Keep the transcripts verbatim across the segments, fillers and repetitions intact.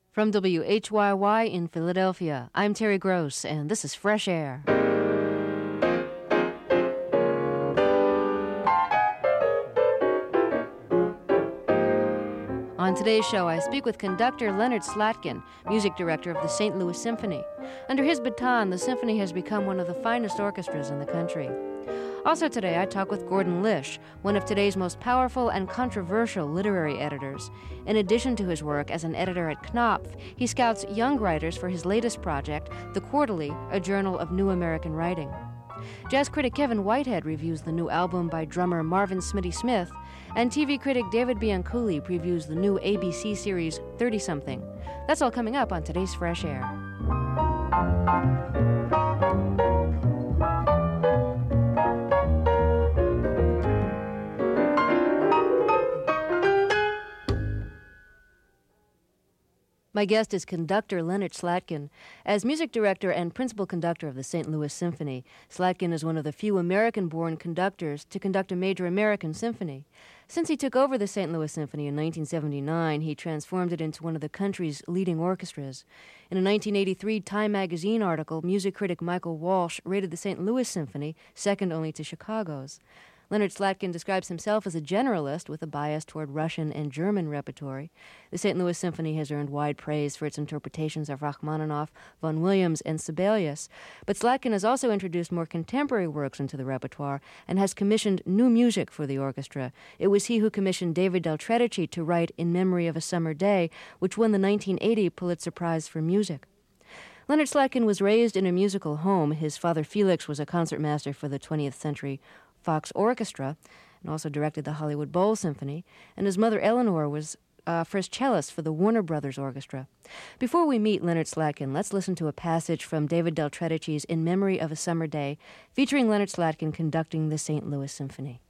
From W H Y Y in Philadelphia, I'm Terry Gross, and this is Fresh Air. On today's show, I speak with conductor Leonard Slatkin, music director of the Saint Louis Symphony. Under his baton, the symphony has become one of the finest orchestras in the country. Also today, I talk with Gordon Lish, one of today's most powerful and controversial literary editors. In addition to his work as an editor at Knopf, he scouts young writers for his latest project, The Quarterly, a journal of new American writing. Jazz critic Kevin Whitehead reviews the new album by drummer Marvin Smitty Smith, and T V critic David Bianculli previews the new A B C series thirty-something. That's all coming up on today's Fresh Air. My guest is conductor Leonard Slatkin. As music director and principal conductor of the Saint Louis Symphony, Slatkin is one of the few American-born conductors to conduct a major American symphony. Since he took over the Saint Louis Symphony in nineteen seventy-nine, he transformed it into one of the country's leading orchestras. In a nineteen eighty-three Time magazine article, music critic Michael Walsh rated the Saint Louis Symphony second only to Chicago's. Leonard Slatkin describes himself as a generalist with a bias toward Russian and German repertory. The Saint Louis Symphony has earned wide praise for its interpretations of Rachmaninoff, Vaughan Williams, and Sibelius. But Slatkin has also introduced more contemporary works into the repertoire and has commissioned new music for the orchestra. It was he who commissioned David Del Tredici to write In Memory of a Summer Day, which won the nineteen eighty Pulitzer Prize for Music. Leonard Slatkin was raised in a musical home. His father Felix was a concertmaster for the twentieth Century Fox Orchestra and also directed the Hollywood Bowl Symphony, and his mother Eleanor was uh, first cellist for the Warner Brothers Orchestra. Before we meet Leonard Slatkin, let's listen to a passage from David Del Tredici's In Memory of a Summer Day, featuring Leonard Slatkin conducting the Saint Louis Symphony.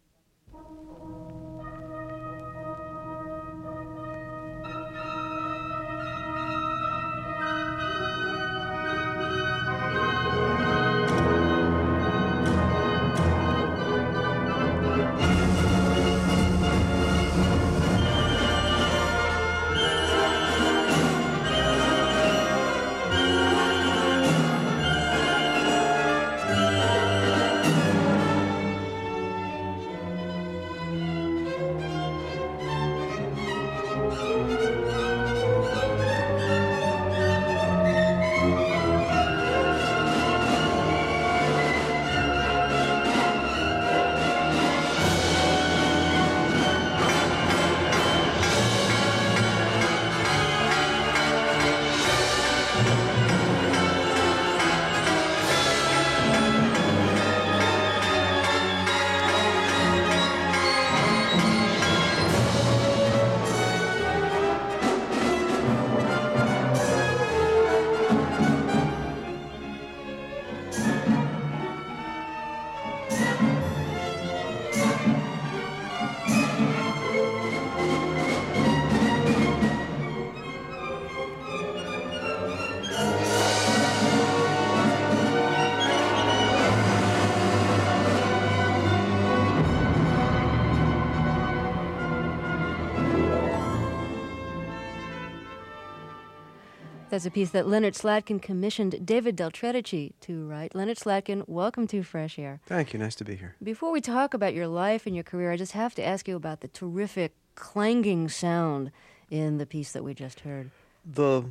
That's a piece that Leonard Slatkin commissioned David Del Tredici to write. Leonard Slatkin, welcome to Fresh Air. Thank you. Nice to be here. Before we talk about your life and your career, I just have to ask you about the terrific clanging sound in the piece that we just heard. The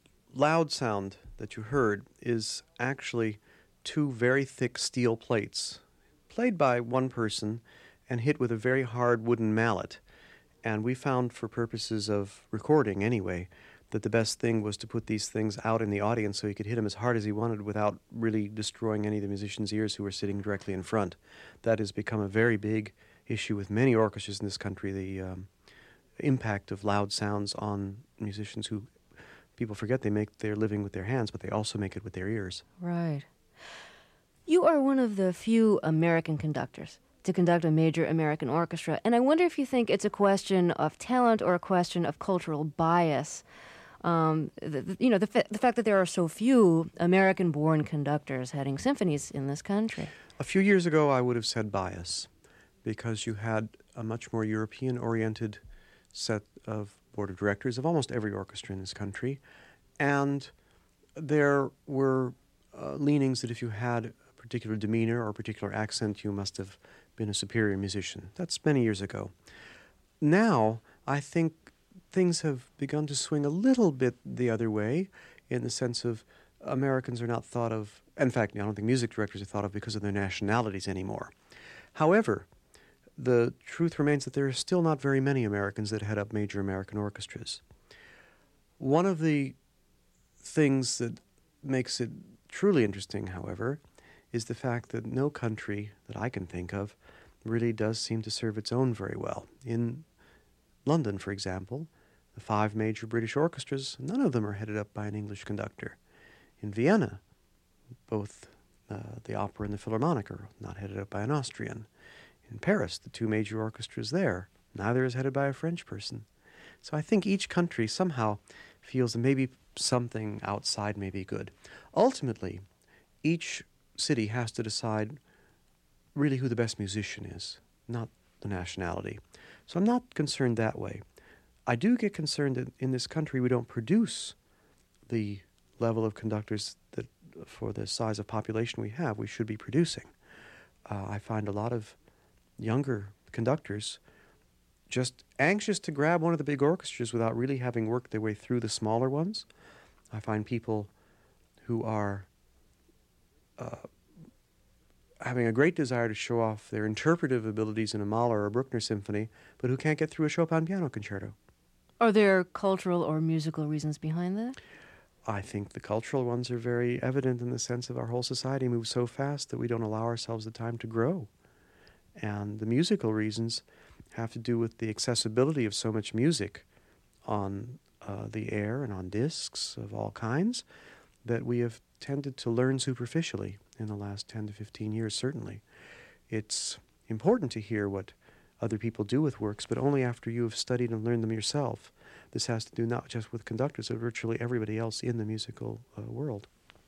loud sound that you heard is actually two very thick steel plates played by one person and hit with a very hard wooden mallet. And we found, for purposes of recording anyway, that the best thing was to put these things out in the audience so he could hit them as hard as he wanted without really destroying any of the musicians' ears who were sitting directly in front. That has become a very big issue with many orchestras in this country, the um, impact of loud sounds on musicians who, people forget they make their living with their hands, but they also make it with their ears. Right. You are one of the few American conductors to conduct a major American orchestra, and I wonder if you think it's a question of talent or a question of cultural bias. Um, the, the, you know, the, fa- the fact that there are so few American-born conductors heading symphonies in this country. A few years ago, I would have said bias, because you had a much more European-oriented set of board of directors of almost every orchestra in this country, and there were uh, leanings that if you had a particular demeanor or a particular accent, you must have been a superior musician. That's many years ago. Now, I think things have begun to swing a little bit the other way, in the sense of Americans are not thought of, in fact, I don't think music directors are thought of because of their nationalities anymore. However, the truth remains that there are still not very many Americans that head up major American orchestras. One of the things that makes it truly interesting, however, is the fact that no country that I can think of really does seem to serve its own very well. In London, for example, the five major British orchestras, none of them are headed up by an English conductor. In Vienna, both uh, the opera and the Philharmonic are not headed up by an Austrian. In Paris, the two major orchestras there, neither is headed by a French person. So I think each country somehow feels that maybe something outside may be good. Ultimately, each city has to decide really who the best musician is, not the nationality. So I'm not concerned that way. I do get concerned that in this country we don't produce the level of conductors that, for the size of population we have, we should be producing. Uh, I find a lot of younger conductors just anxious to grab one of the big orchestras without really having worked their way through the smaller ones. I find people who are uh, having a great desire to show off their interpretive abilities in a Mahler or a Bruckner symphony, but who can't get through a Chopin piano concerto. Are there cultural or musical reasons behind that? I think the cultural ones are very evident in the sense of our whole society moves so fast that we don't allow ourselves the time to grow. And the musical reasons have to do with the accessibility of so much music on uh, the air and on discs of all kinds that we have tended to learn superficially in the last ten to fifteen years, certainly. It's important to hear what other people do with works, but only after you have studied and learned them yourself. This has to do not just with conductors, but virtually everybody else in the musical uh, world.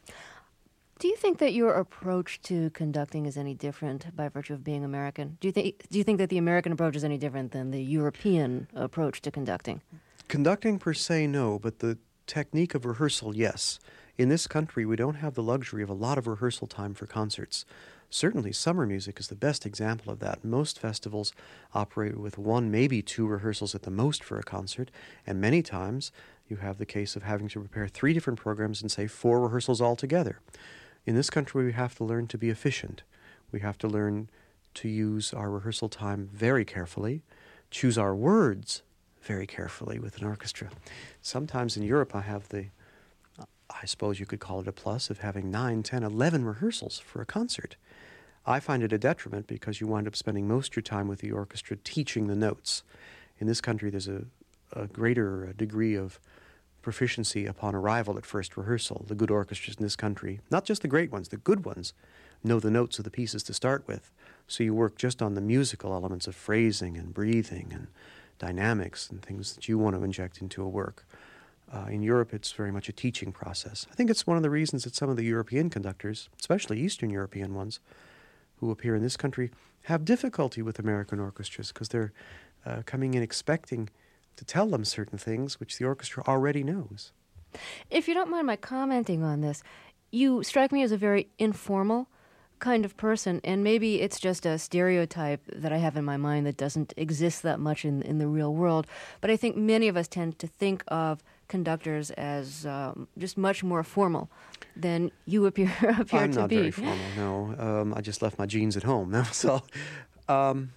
Do you think that your approach to conducting is any different by virtue of being American? Do you think do you think that the American approach is any different than the European approach to conducting? Conducting per se, no, but the technique of rehearsal, yes. In this country, we don't have the luxury of a lot of rehearsal time for concerts. Certainly, summer music is the best example of that. Most festivals operate with one, maybe two rehearsals at the most for a concert, and many times you have the case of having to prepare three different programs and, say, four rehearsals altogether. In this country, we have to learn to be efficient. We have to learn to use our rehearsal time very carefully, choose our words very carefully with an orchestra. Sometimes in Europe, I have the, I suppose you could call it a plus, of having nine, ten, eleven rehearsals for a concert. I find it a detriment because you wind up spending most of your time with the orchestra teaching the notes. In this country, there's a, a greater degree of proficiency upon arrival at first rehearsal. The good orchestras in this country, not just the great ones, the good ones, know the notes of the pieces to start with. So you work just on the musical elements of phrasing and breathing and dynamics and things that you want to inject into a work. Uh, in Europe, it's very much a teaching process. I think it's one of the reasons that some of the European conductors, especially Eastern European ones, who appear in this country, have difficulty with American orchestras because they're uh, coming in expecting to tell them certain things which the orchestra already knows. If you don't mind my commenting on this, you strike me as a very informal kind of person, and maybe it's just a stereotype that I have in my mind that doesn't exist that much in, in the real world, but I think many of us tend to think of conductors as um, just much more formal than you appear, appear I'm to not be. very formal, no. Um, I just left my jeans at home. No? So, um,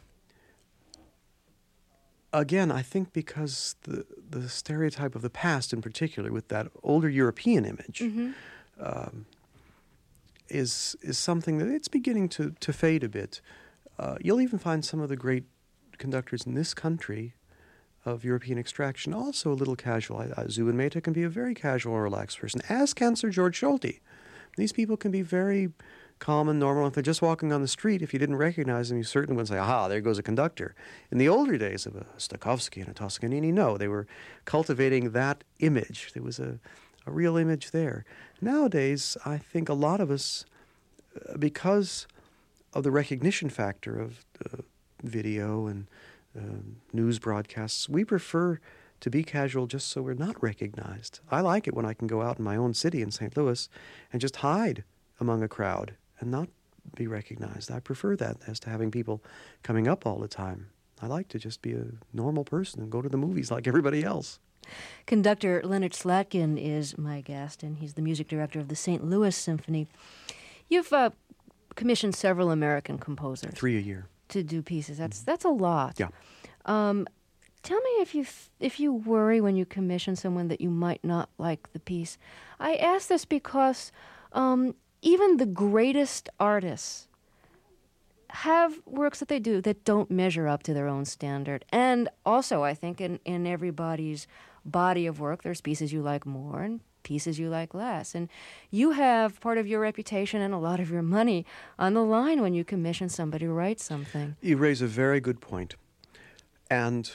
again, I think because the, the stereotype of the past in particular, with that older European image, Mm-hmm. um, is is something that it's beginning to, to fade a bit. Uh, you'll even find some of the great conductors in this country of European extraction also a little casual. I, I, Zubin Mehta can be a very casual and relaxed person, as can Sir George Solti. These people can be very calm and normal. If they're just walking on the street, if you didn't recognize them, you certainly wouldn't say, aha, there goes a conductor. In the older days of a Stokowski and a Toscanini, no, they were cultivating that image. There was a, a real image there. Nowadays, I think a lot of us, uh, because of the recognition factor of uh, video and uh, news broadcasts, we prefer to be casual just so we're not recognized. I like it when I can go out in my own city in Saint Louis and just hide among a crowd and not be recognized. I prefer that as to having people coming up all the time. I like to just be a normal person and go to the movies like everybody else. Conductor Leonard Slatkin is my guest, and he's the music director of the Saint Louis Symphony. You've uh, commissioned several American composers. Three a year. To do pieces. That's mm-hmm. that's a lot. Yeah. Um, tell me if you th- if you worry when you commission someone that you might not like the piece. I ask this because um, even the greatest artists have works that they do that don't measure up to their own standard. And also, I think in, in everybody's body of work, there's pieces you like more and pieces you like less. And you have part of your reputation and a lot of your money on the line when you commission somebody to write something. You raise a very good point. And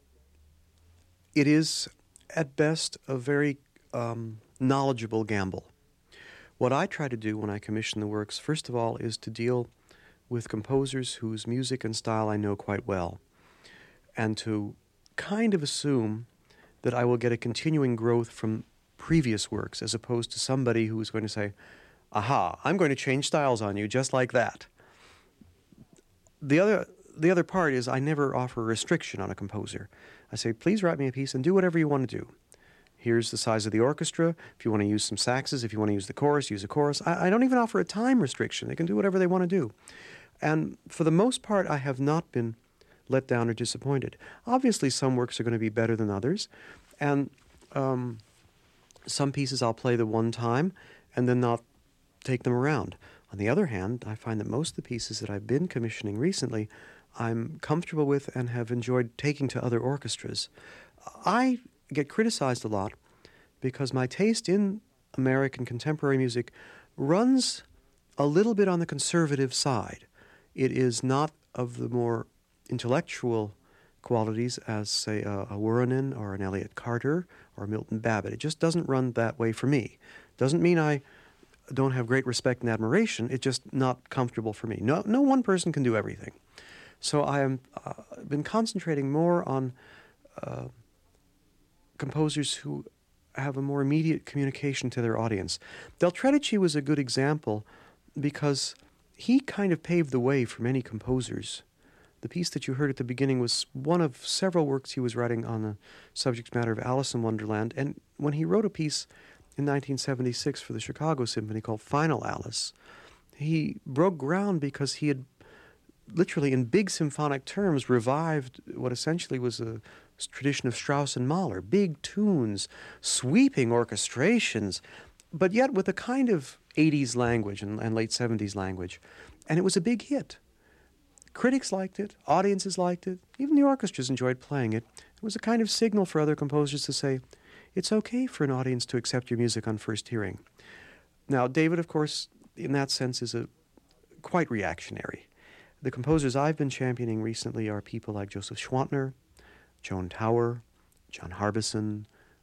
it is, at best, a very um, knowledgeable gamble. What I try to do when I commission the works, first of all, is to deal with composers whose music and style I know quite well, and to kind of assume that I will get a continuing growth from previous works, as opposed to somebody who is going to say, aha, I'm going to change styles on you just like that. The other, the other part is I never offer a restriction on a composer. I say, please write me a piece and do whatever you want to do. Here's the size of the orchestra. If you want to use some saxes, if you want to use the chorus, use a chorus. I, I don't even offer a time restriction. They can do whatever they want to do. And for the most part, I have not been let down or disappointed. Obviously, some works are going to be better than others. And um, some pieces I'll play the one time and then not take them around. On the other hand, I find that most of the pieces that I've been commissioning recently, I'm comfortable with and have enjoyed taking to other orchestras. I get criticized a lot because my taste in American contemporary music runs a little bit on the conservative side. It is not of the more intellectual qualities as, say, a, a Wuorinen or an Elliott Carter or a Milton Babbitt. It just doesn't run that way for me. Doesn't mean I don't have great respect and admiration. It's just not comfortable for me. No, no one person can do everything. So I have uh, been concentrating more on uh, composers who have a more immediate communication to their audience. Del Tredici was a good example because he kind of paved the way for many composers. The piece that you heard at the beginning was one of several works he was writing on the subject matter of Alice in Wonderland. And when he wrote a piece in nineteen seventy-six for the Chicago Symphony called Final Alice, he broke ground because he had literally in big symphonic terms revived what essentially was a tradition of Strauss and Mahler, big tunes, sweeping orchestrations, but yet with a kind of eighties language and, and late seventies language. And it was a big hit. Critics liked it, audiences liked it, even the orchestras enjoyed playing it. It was a kind of signal for other composers to say, it's okay for an audience to accept your music on first hearing. Now, David, of course, in that sense is a quite reactionary. The composers I've been championing recently are people like Joseph Schwantner, Joan Tower, John Harbison,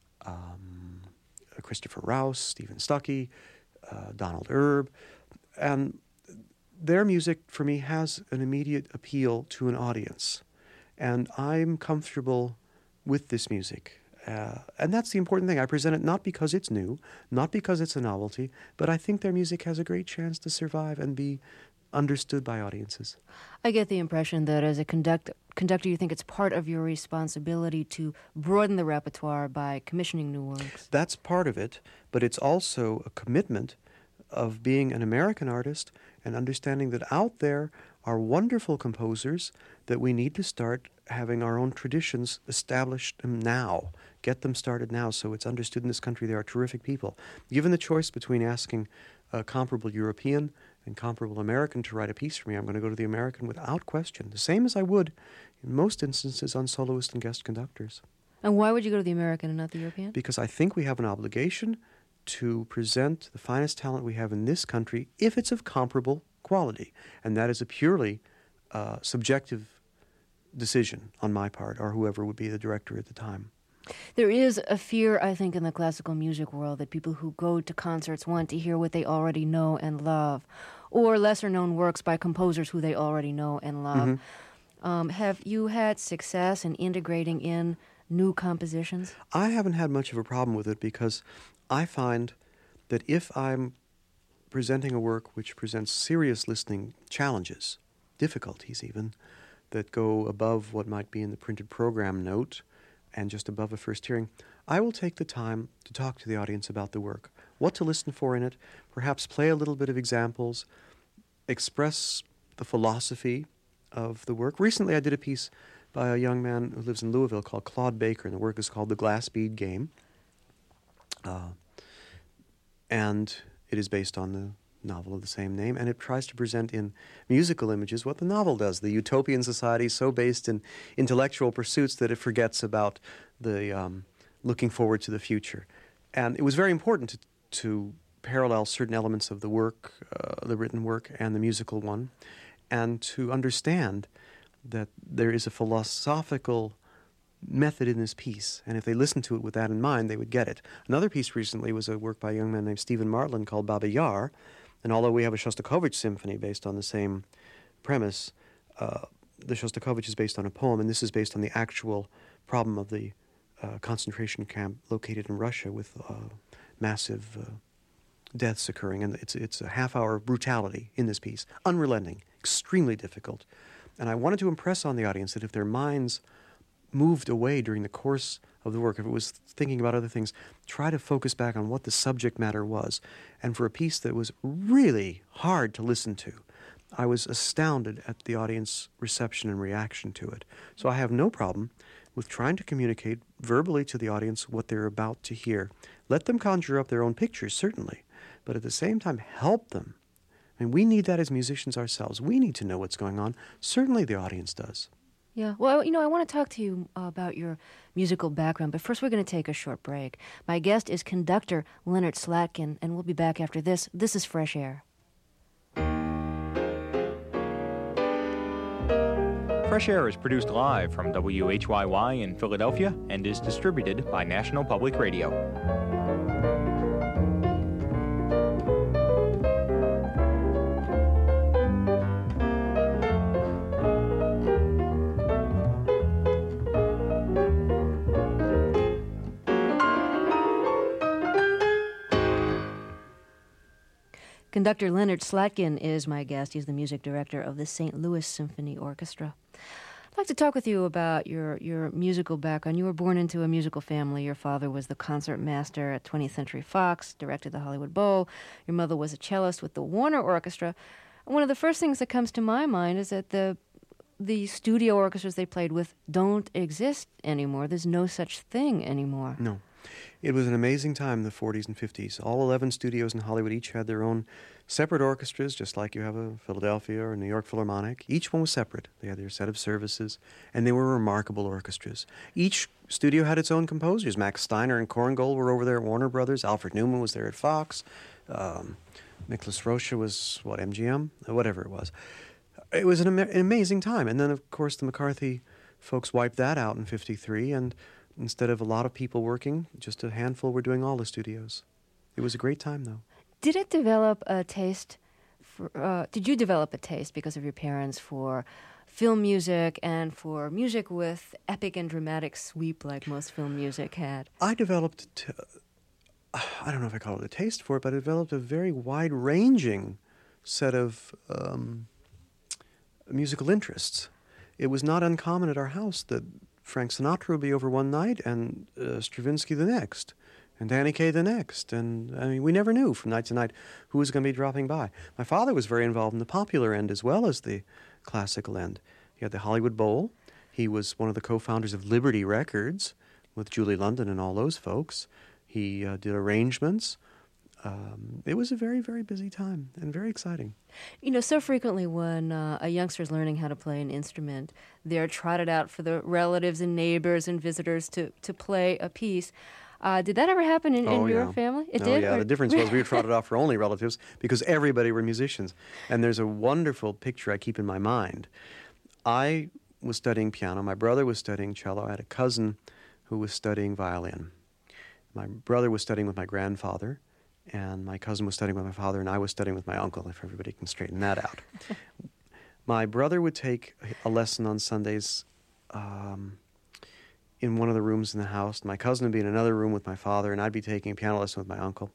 um, Christopher Rouse, Stephen Stuckey, uh, Donald Erb. And their music, for me, has an immediate appeal to an audience. And I'm comfortable with this music. Uh, and that's the important thing. I present it not because it's new, not because it's a novelty, but I think their music has a great chance to survive and be understood by audiences. I get the impression that as a conduct- conductor, you think it's part of your responsibility to broaden the repertoire by commissioning new works. That's part of it, but it's also a commitment of being an American artist and understanding that out there are wonderful composers that we need to start having our own traditions established now, get them started now so it's understood in this country they are terrific people. Given the choice between asking a comparable European and comparable American to write a piece for me, I'm going to go to the American without question, the same as I would in most instances on soloist and guest conductors. And why would you go to the American and not the European? Because I think we have an obligation to present the finest talent we have in this country if it's of comparable quality. And that is a purely uh, subjective decision on my part or whoever would be the director at the time. There is a fear, I think, in the classical music world that people who go to concerts want to hear what they already know and love, or lesser-known works by composers who they already know and love. Mm-hmm. Um, have you had success in integrating in new compositions? I haven't had much of a problem with it because I find that if I'm presenting a work which presents serious listening challenges, difficulties even, that go above what might be in the printed program note and just above a first hearing, I will take the time to talk to the audience about the work, what to listen for in it, perhaps play a little bit of examples, express the philosophy of the work. Recently I did a piece by a young man who lives in Louisville called Claude Baker, and the work is called The Glass Bead Game. Uh, and it is based on the novel of the same name, and it tries to present in musical images what the novel does. The utopian society so based in intellectual pursuits that it forgets about the um, looking forward to the future. And it was very important to, to parallel certain elements of the work, uh, the written work, and the musical one, and to understand that there is a philosophical method in this piece, and if they listened to it with that in mind, they would get it. Another piece recently was a work by a young man named Stephen Martland called Baba Yar, and although we have a Shostakovich symphony based on the same premise, uh, the Shostakovich is based on a poem, and this is based on the actual problem of the uh, concentration camp located in Russia with uh, massive uh, deaths occurring, and it's, it's a half-hour of brutality in this piece, unrelenting, extremely difficult. And I wanted to impress on the audience that if their minds moved away during the course of the work, if it was thinking about other things, try to focus back on what the subject matter was. And for a piece that was really hard to listen to, I was astounded at the audience reception and reaction to it. So I have no problem with trying to communicate verbally to the audience what they're about to hear. Let them conjure up their own pictures, certainly, but at the same time help them. And we need that as musicians ourselves. We need to know what's going on. Certainly the audience does. Yeah, well, you know, I want to talk to you uh, about your musical background, but first we're going to take a short break. My guest is conductor Leonard Slatkin, and we'll be back after this. This is Fresh Air. Fresh Air is produced live from W H Y Y in Philadelphia and is distributed by National Public Radio. Conductor Leonard Slatkin is my guest. He's the music director of the Saint Louis Symphony Orchestra. I'd like to talk with you about your, your musical background. You were born into a musical family. Your father was the concert master at twentieth Century Fox, directed the Hollywood Bowl. Your mother was a cellist with the Warner Orchestra. One of the first things that comes to my mind is that the the studio orchestras they played with don't exist anymore. There's no such thing anymore. No. It was an amazing time in the forties and fifties. All eleven studios in Hollywood each had their own separate orchestras, just like you have a Philadelphia or New York Philharmonic. Each one was separate. They had their set of services, and they were remarkable orchestras. Each studio had its own composers. Max Steiner and Korngold were over there at Warner Brothers. Alfred Newman was there at Fox. Um, Nicholas Rocha was, what, M G M? Whatever it was. It was an, am- an amazing time. And then, of course, the McCarthy folks wiped that out in fifty-three, and instead of a lot of people working, just a handful were doing all the studios. It was a great time, though. Did it develop a taste for, uh, did you develop a taste because of your parents for film music and for music with epic and dramatic sweep like most film music had? I developed, t- I don't know if I call it a taste for it, but I developed a very wide-ranging set of um, musical interests. It was not uncommon at our house that Frank Sinatra would be over one night and uh, Stravinsky the next, and Danny Kaye the next. And I mean, we never knew from night to night who was going to be dropping by. My father was very involved in the popular end as well as the classical end. He had the Hollywood Bowl. He was one of the co-founders of Liberty Records with Julie London and all those folks. He uh, did arrangements. Um, it was a very, very busy time and very exciting. You know, so frequently when uh, a youngster is learning how to play an instrument, they're trotted out for the relatives and neighbors and visitors to, to play a piece. Uh, did that ever happen in, oh, in your yeah. family? It oh, did? yeah. Or? The difference was we were trotted off for only relatives because everybody were musicians. And there's a wonderful picture I keep in my mind. I was studying piano. My brother was studying cello. I had a cousin who was studying violin. My brother was studying with my grandfather, and my cousin was studying with my father, and I was studying with my uncle, if everybody can straighten that out. My brother would take a lesson on Sundays um, in one of the rooms in the house. My cousin would be in another room with my father, and I'd be taking a piano lesson with my uncle.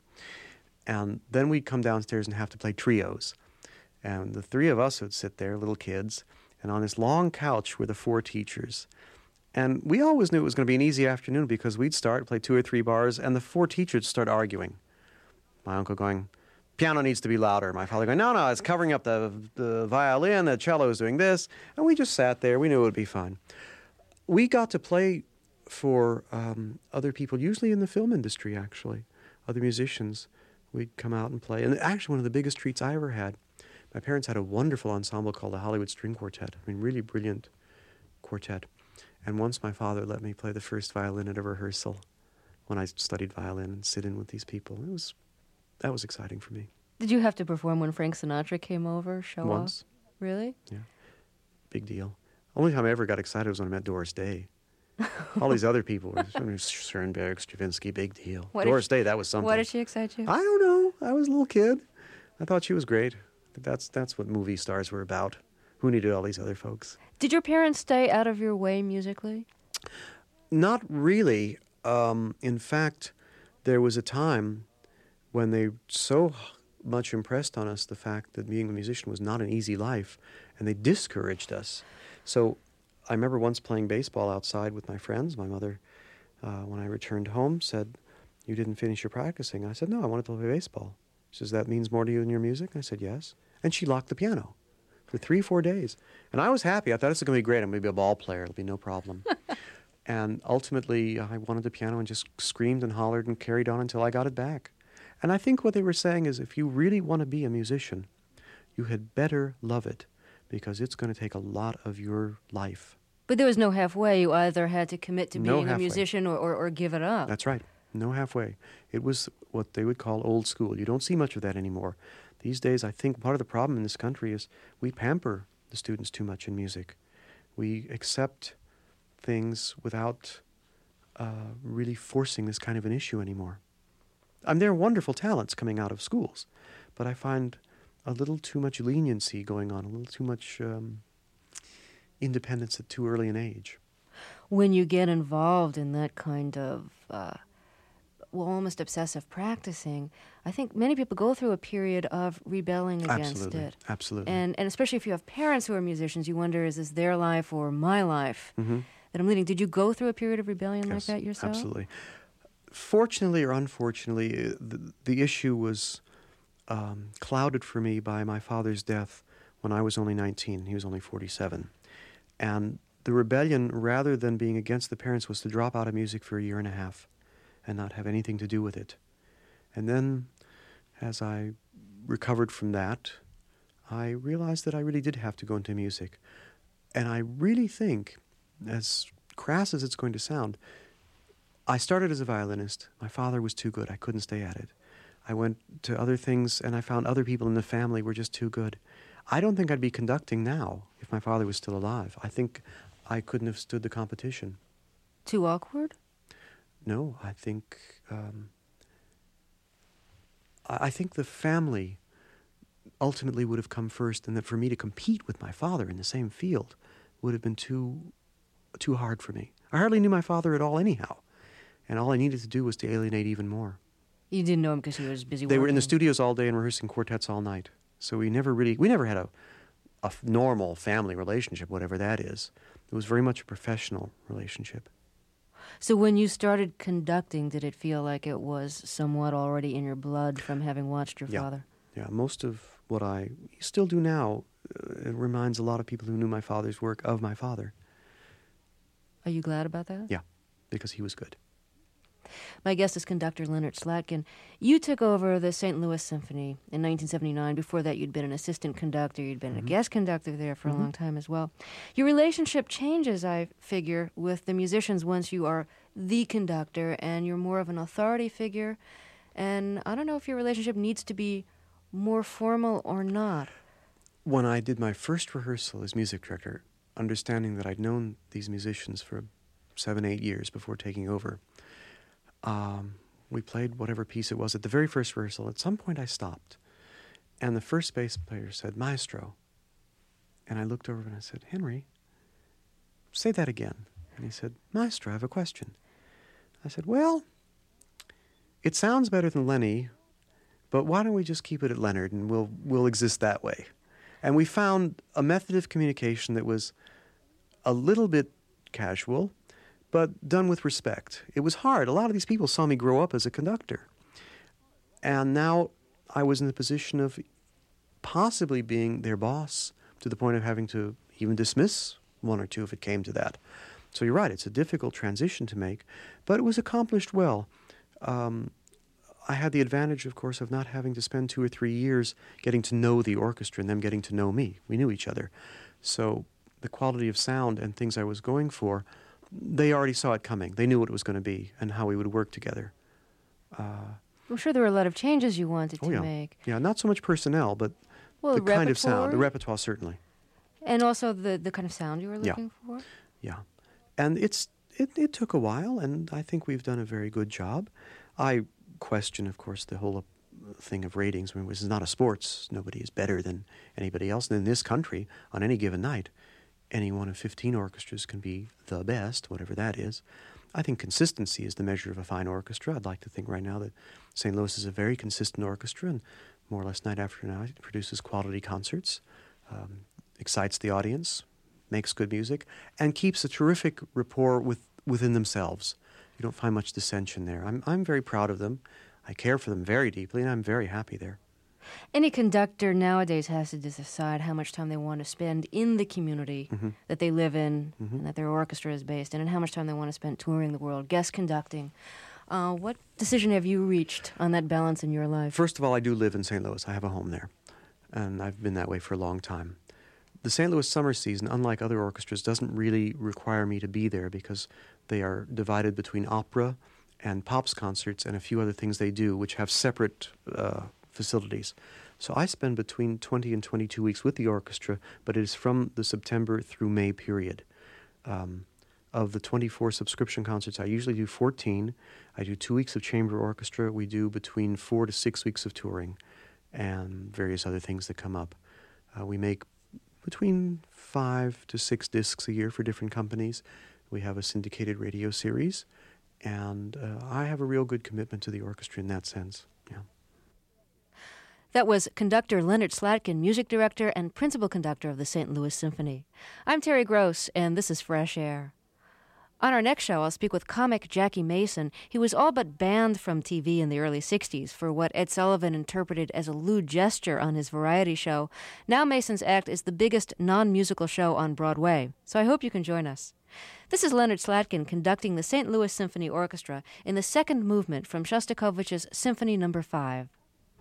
And then we'd come downstairs and have to play trios. And the three of us would sit there, little kids, and on this long couch were the four teachers. And we always knew it was going to be an easy afternoon because we'd start, play two or three bars, and the four teachers start arguing. My uncle going, piano needs to be louder. My father going, no, no, it's covering up the, the violin, the cello is doing this. And we just sat there. We knew it would be fun. We got to play for um, other people, usually in the film industry, actually, other musicians. We'd come out and play. And actually, one of the biggest treats I ever had, my parents had a wonderful ensemble called the Hollywood String Quartet. I mean, really brilliant quartet. And once my father let me play the first violin at a rehearsal when I studied violin and sit in with these people. It was, that was exciting for me. Did you have to perform when Frank Sinatra came over, show off? Once. Really? Yeah. Big deal. Only time I ever got excited was when I met Doris Day. All these other people were Schoenberg, Stravinsky, big deal. What Doris did, Day, that was something. Why did she excite you? I don't know. I was a little kid. I thought she was great. That's that's what movie stars were about. Who needed all these other folks? Did your parents stay out of your way musically? Not really. Um, in fact, there was a time when they so much impressed on us the fact that being a musician was not an easy life, and they discouraged us. So I remember once playing baseball outside with my friends. My mother, uh, when I returned home, said, you didn't finish your practicing. I said, no, I wanted to play baseball. She says, that means more to you than your music? I said, yes. And she locked the piano for three, four days. And I was happy. I thought, this is going to be great. I'm going to be a ball player. It'll be no problem. And ultimately, I wanted the piano and just screamed and hollered and carried on until I got it back. And I think what they were saying is, if you really want to be a musician, you had better love it, because it's going to take a lot of your life. But there was no halfway. You either had to commit to No being a halfway. musician or, or, or give it up. That's right. No halfway. It was what they would call old school. You don't see much of that anymore. These days, I think part of the problem in this country is we pamper the students too much in music. We accept things without uh, really forcing this kind of an issue anymore. I mean, there are wonderful talents coming out of schools, but I find a little too much leniency going on, a little too much um, independence at too early an age. When you get involved in that kind of, uh, well, almost obsessive practicing, I think many people go through a period of rebelling against Absolutely. it. Absolutely. And and especially if you have parents who are musicians, you wonder, is this their life or my life Mm-hmm. that I'm leading? Did you go through a period of rebellion Yes, like that yourself? Absolutely. Fortunately or unfortunately, uh, the, the issue was um, clouded for me by my father's death when I was only nineteen. He was only forty-seven. And the rebellion, rather than being against the parents, was to drop out of music for a year and a half and not have anything to do with it. And then, as I recovered from that, I realized that I really did have to go into music. And I really think, as crass as it's going to sound, I started as a violinist. My father was too good. I couldn't stay at it. I went to other things, and I found other people in the family were just too good. I don't think I'd be conducting now if my father was still alive. I think I couldn't have stood the competition. Too awkward? No, I think um, I, I think the family ultimately would have come first, and that for me to compete with my father in the same field would have been too too hard for me. I hardly knew my father at all anyhow, and all I needed to do was to alienate even more. You didn't know him because he was busy They working. were in the studios all day and rehearsing quartets all night. So we never really, we never had a, a f- normal family relationship, whatever that is. It was very much a professional relationship. So when you started conducting, did it feel like it was somewhat already in your blood from having watched your Yeah. father? Yeah, most of what I still do now, uh, it reminds a lot of people who knew my father's work of my father. Are you glad about that? Yeah, because he was good. My guest is conductor Leonard Slatkin. You took over the Saint Louis Symphony in nineteen seventy-nine. Before that, you'd been an assistant conductor. You'd been Mm-hmm. a guest conductor there for Mhm. a long time as well. Your relationship changes, I figure, with the musicians once you are the conductor and you're more of an authority figure. And I don't know if your relationship needs to be more formal or not. When I did my first rehearsal as music director, understanding that I'd known these musicians for seven, eight years before taking over, um, we played whatever piece it was at the very first rehearsal. At some point I stopped, and the first bass player said, "Maestro." And I looked over and I said, "Henry, say that again." And he said, Maestro, I have a question. I said, well, it sounds better than Lenny, but why don't we just keep it at Leonard and we'll we'll exist that way? And we found a method of communication that was a little bit casual, but done with respect. It was hard. A lot of these people saw me grow up as a conductor. And now I was in the position of possibly being their boss to the point of having to even dismiss one or two if it came to that. So you're right, it's a difficult transition to make, but it was accomplished well. Um, I had the advantage, of course, of not having to spend two or three years getting to know the orchestra and them getting to know me. We knew each other. So the quality of sound and things I was going for, they already saw it coming. They knew what it was going to be and how we would work together. Uh, I'm sure there were a lot of changes you wanted oh to yeah. make. Yeah, not so much personnel, but well, the the kind of sound, repertoire? the repertoire certainly. And also the, the kind of sound you were Yeah. looking for? Yeah. And it's it, it took a while, and I think we've done a very good job. I question, of course, the whole uh, thing of ratings. I mean, this is not a sports. Nobody is better than anybody else. And in this country, on any given night, any one of fifteen orchestras can be the best, whatever that is. I think consistency is the measure of a fine orchestra. I'd like to think right now that Saint Louis is a very consistent orchestra, and more or less night after night it produces quality concerts, um, excites the audience, makes good music, and keeps a terrific rapport with within themselves. You don't find much dissension there. I'm I'm very proud of them. I care for them very deeply, and I'm very happy there. Any conductor nowadays has to decide how much time they want to spend in the community Mm-hmm. that they live in Mhm. and that their orchestra is based in, and how much time they want to spend touring the world, guest conducting. Uh, what decision have you reached on that balance in your life? First of all, I do live in Saint Louis. I have a home there, and I've been that way for a long time. The Saint Louis summer season, unlike other orchestras, doesn't really require me to be there because they are divided between opera and pops concerts and a few other things they do, which have separate uh, facilities. So I spend between twenty and twenty-two weeks with the orchestra, but it is from the September through May period. Um, of the twenty-four subscription concerts, I usually do fourteen. I do two weeks of chamber orchestra. We do between four to six weeks of touring and various other things that come up. Uh, we make between five to six discs a year for different companies. We have a syndicated radio series, and uh, I have a real good commitment to the orchestra in that sense. Yeah. That was conductor Leonard Slatkin, music director and principal conductor of the Saint Louis Symphony. I'm Terry Gross, and this is Fresh Air. On our next show, I'll speak with comic Jackie Mason. He was all but banned from T V in the early sixties for what Ed Sullivan interpreted as a lewd gesture on his variety show. Now Mason's act is the biggest non-musical show on Broadway, so I hope you can join us. This is Leonard Slatkin conducting the Saint Louis Symphony Orchestra in the second movement from Shostakovich's Symphony Number Five.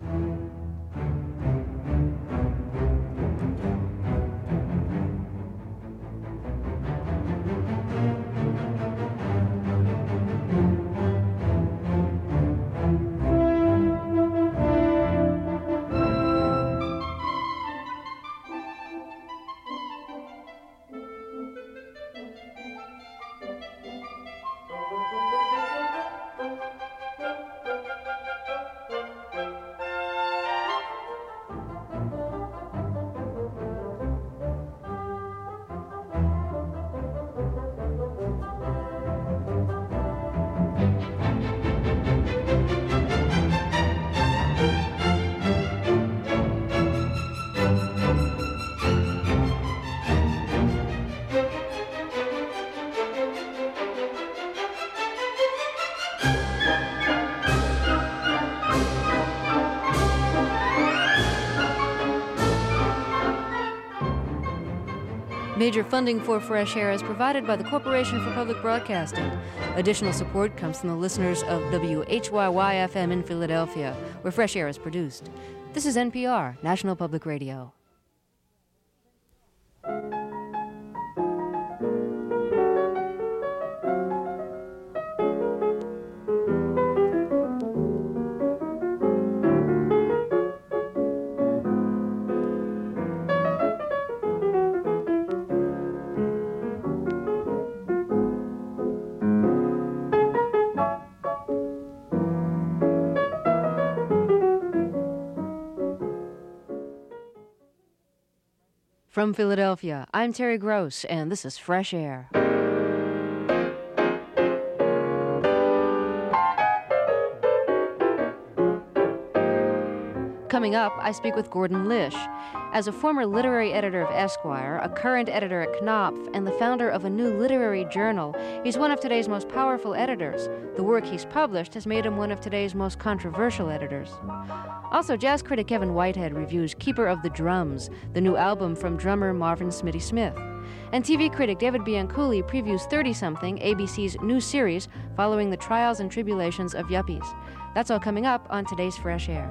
Major funding for Fresh Air is provided by the Corporation for Public Broadcasting. Additional support comes from the listeners of W H Y Y F M in Philadelphia, where Fresh Air is produced. This is N P R, National Public Radio. From Philadelphia, I'm Terry Gross, and this is Fresh Air. Coming up, I speak with Gordon Lish. As a former literary editor of Esquire, a current editor at Knopf, and the founder of a new literary journal, he's one of today's most powerful editors. The work he's published has made him one of today's most controversial editors. Also, jazz critic Kevin Whitehead reviews Keeper of the Drums, the new album from drummer Marvin Smitty Smith. And T V critic David Bianculli previews thirty-something, A B C's new series following the trials and tribulations of yuppies. That's all coming up on today's Fresh Air.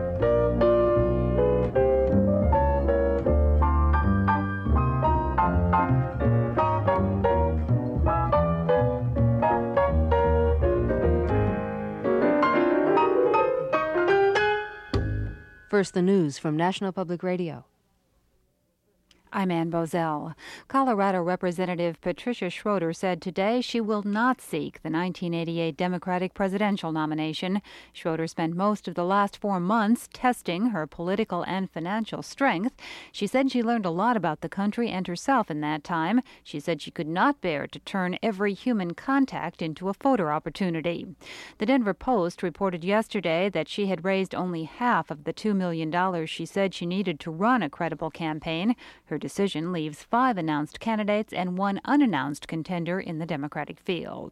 First, the news from National Public Radio. I'm Ann Bozell. Colorado Representative Patricia Schroeder said today she will not seek the nineteen eighty-eight Democratic presidential nomination. Schroeder spent most of the last four months testing her political and financial strength. She said she learned a lot about the country and herself in that time. She said she could not bear to turn every human contact into a photo opportunity. The Denver Post reported yesterday that she had raised only half of the two million dollars she said she needed to run a credible campaign. Her decision leaves five announced candidates and one unannounced contender in the Democratic field.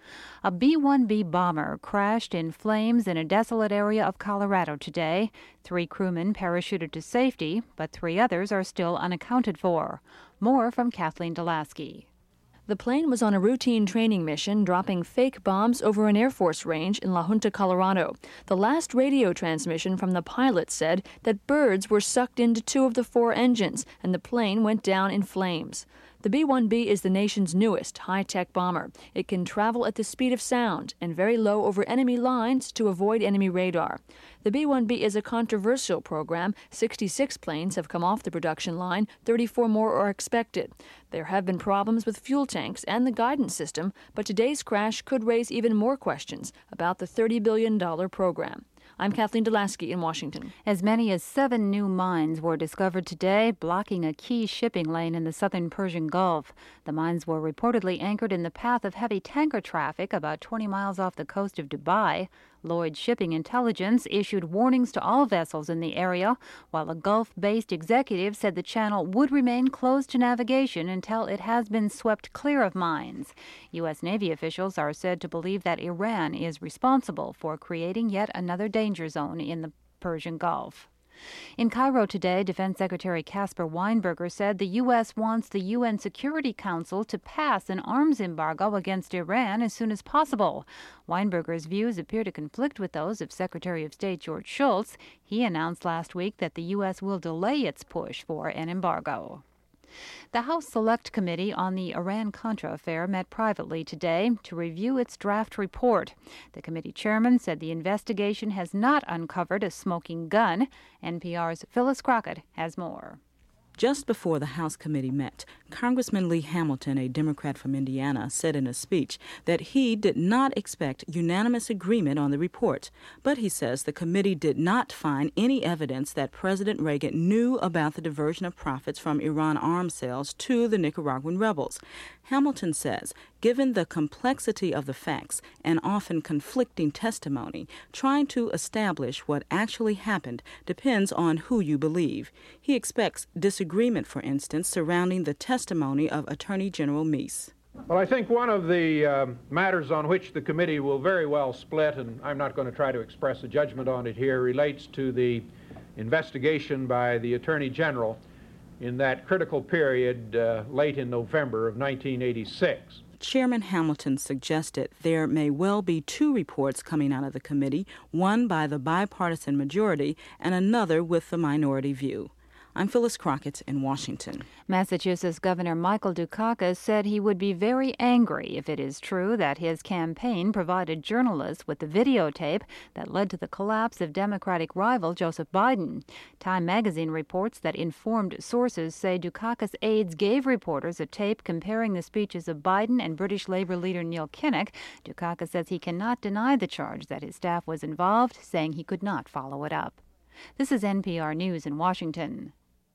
A B one B bomber crashed in flames in a desolate area of Colorado today. Three crewmen parachuted to safety, but three others are still unaccounted for. More from Kathleen Delaski. The plane was on a routine training mission, dropping fake bombs over an Air Force range in La Junta, Colorado. The last radio transmission from the pilot said that birds were sucked into two of the four engines, and the plane went down in flames. The B one B is the nation's newest high-tech bomber. It can travel at the speed of sound and very low over enemy lines to avoid enemy radar. The B one B is a controversial program. sixty-six planes have come off the production line. thirty-four more are expected. There have been problems with fuel tanks and the guidance system, but today's crash could raise even more questions about the thirty billion dollars program. I'm Kathleen Delaski in Washington. As many as seven new mines were discovered today, blocking a key shipping lane in the southern Persian Gulf. The mines were reportedly anchored in the path of heavy tanker traffic about twenty miles off the coast of Dubai. Lloyd Shipping Intelligence issued warnings to all vessels in the area, while a Gulf-based executive said the channel would remain closed to navigation until it has been swept clear of mines. U S. Navy officials are said to believe that Iran is responsible for creating yet another danger zone in the Persian Gulf. In Cairo today, Defense Secretary Caspar Weinberger said the U S wants the U N Security Council to pass an arms embargo against Iran as soon as possible. Weinberger's views appear to conflict with those of Secretary of State George Shultz. He announced last week that the U S will delay its push for an embargo. The House Select Committee on the Iran-Contra affair met privately today to review its draft report. The committee chairman said the investigation has not uncovered a smoking gun. N P R's Phyllis Crockett has more. Just before the House committee met, Congressman Lee Hamilton, a Democrat from Indiana, said in a speech that he did not expect unanimous agreement on the report. But he says the committee did not find any evidence that President Reagan knew about the diversion of profits from Iran arms sales to the Nicaraguan rebels. Hamilton says, given the complexity of the facts and often conflicting testimony, trying to establish what actually happened depends on who you believe. He expects disagreement, for instance, surrounding the testimony of Attorney General Meese. Well, I think one of the uh, matters on which the committee will very well split, and I'm not going to try to express a judgment on it here, relates to the investigation by the Attorney General in that critical period uh, late in November of nineteen eighty-six. Chairman Hamilton suggested there may well be two reports coming out of the committee, one by the bipartisan majority and another with the minority view. I'm Phyllis Crockett in Washington. Massachusetts Governor Michael Dukakis said he would be very angry if it is true that his campaign provided journalists with the videotape that led to the collapse of Democratic rival Joseph Biden. Time magazine reports that informed sources say Dukakis' aides gave reporters a tape comparing the speeches of Biden and British Labour leader Neil Kinnock. Dukakis says he cannot deny the charge that his staff was involved, saying he could not follow it up. This is N P R News in Washington.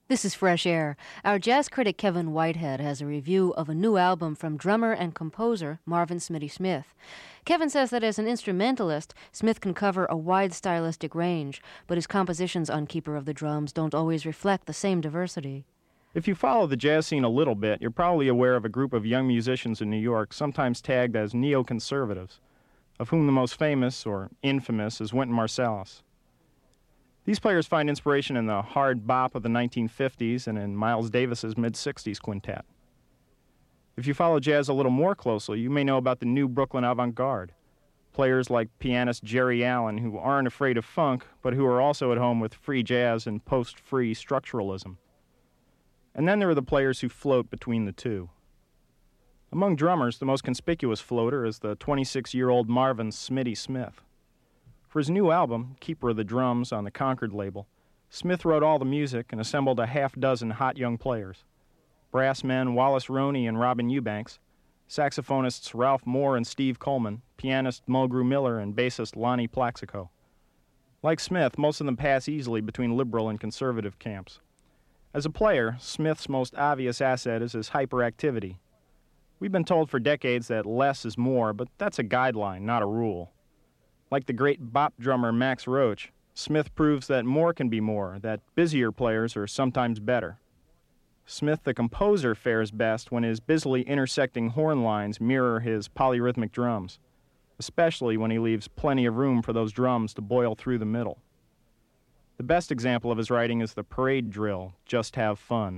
This is Fresh Air. Our jazz critic Kevin Whitehead has a review of a new album from drummer and composer Marvin Smitty Smith. Kevin says that as an instrumentalist, Smith can cover a wide stylistic range, but his compositions on Keeper of the Drums don't always reflect the same diversity. If you follow the jazz scene a little bit, you're probably aware of a group of young musicians in New York, sometimes tagged as neoconservatives, of whom the most famous, or infamous, is Wynton Marsalis. These players find inspiration in the hard bop of the nineteen fifties and in Miles Davis's mid-sixties quintet. If you follow jazz a little more closely, you may know about the new Brooklyn avant-garde, players like pianist Jerry Allen who aren't afraid of funk, but who are also at home with free jazz and post-free structuralism. And then there are the players who float between the two. Among drummers, the most conspicuous floater is the twenty-six-year-old Marvin Smitty Smith. For his new album, Keeper of the Drums, on the Concord label, Smith wrote all the music and assembled a half-dozen hot young players. Brass men Wallace Roney and Robin Eubanks, saxophonists Ralph Moore and Steve Coleman, pianist Mulgrew Miller, and bassist Lonnie Plaxico. Like Smith, most of them pass easily between liberal and conservative camps. As a player, Smith's most obvious asset is his hyperactivity. We've been told for decades that less is more, but that's a guideline, not a rule. Like the great bop drummer Max Roach, Smith proves that more can be more, that busier players are sometimes better. Smith, the composer, fares best when his busily intersecting horn lines mirror his polyrhythmic drums, especially when he leaves plenty of room for those drums to boil through the middle. The best example of his writing is the parade drill, Just Have Fun.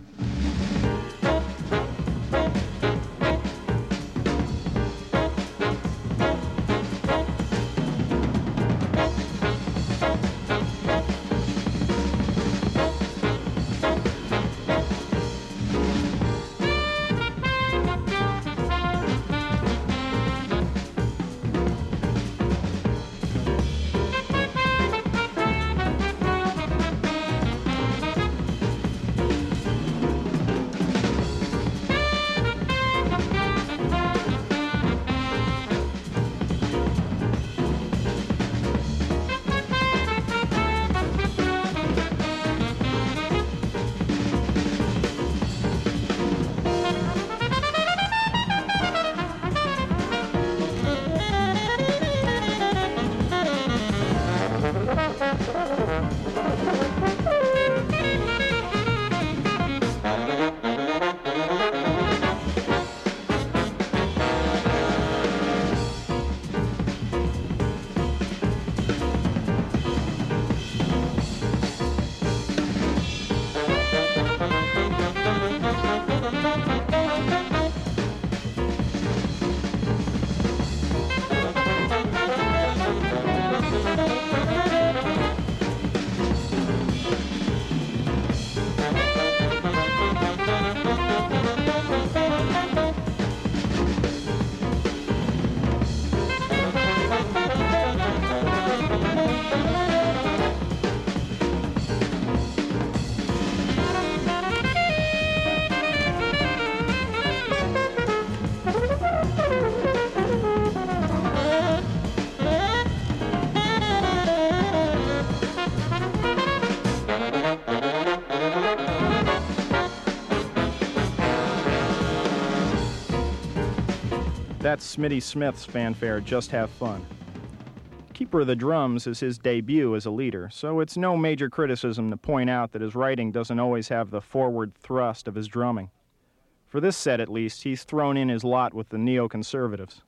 That's Smitty Smith's fanfare, Just Have Fun. Keeper of the Drums is his debut as a leader, so it's no major criticism to point out that his writing doesn't always have the forward thrust of his drumming. For this set, at least, he's thrown in his lot with the neoconservatives.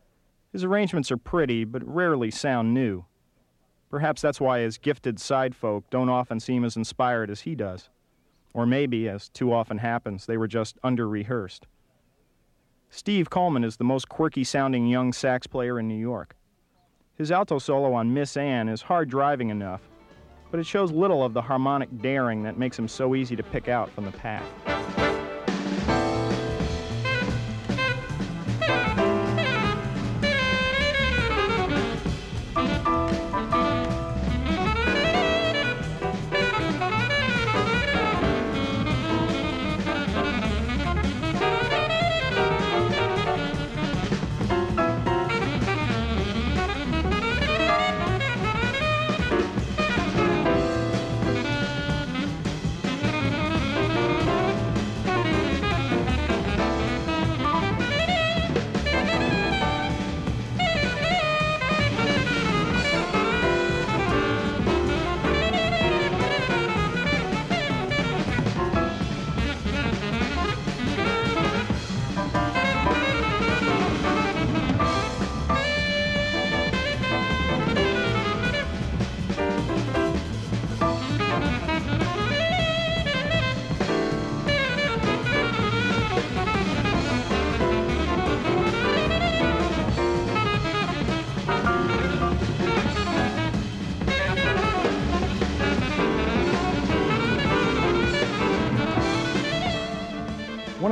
His arrangements are pretty, but rarely sound new. Perhaps that's why his gifted side folk don't often seem as inspired as he does. Or maybe, as too often happens, they were just under-rehearsed. Steve Coleman is the most quirky-sounding young sax player in New York. His alto solo on Miss Anne is hard-driving enough, but it shows little of the harmonic daring that makes him so easy to pick out from the pack.